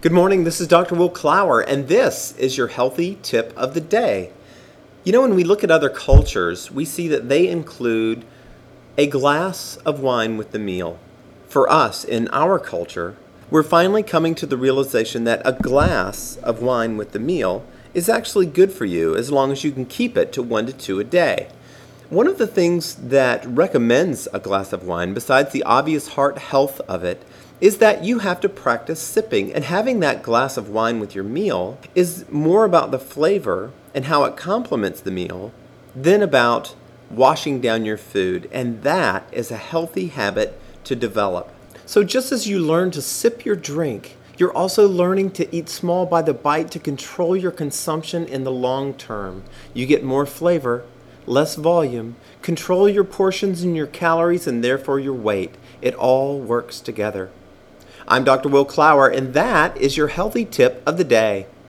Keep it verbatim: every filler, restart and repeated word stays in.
Good morning, this is Doctor Will Clower, and this is your healthy tip of the day. You know, when we look at other cultures, we see that they include a glass of wine with the meal. For us, in our culture, we're finally coming to the realization that a glass of wine with the meal is actually good for you as long as you can keep it to one to two a day. One of the things that recommends a glass of wine, besides the obvious heart health of it, is that you have to practice sipping. And having that glass of wine with your meal is more about the flavor and how it complements the meal than about washing down your food. And that is a healthy habit to develop. So just as you learn to sip your drink, you're also learning to eat small by the bite to control your consumption in the long term. You get more flavor, less volume, control your portions and your calories and therefore your weight. It all works together. I'm Doctor Will Clower, and that is your healthy tip of the day.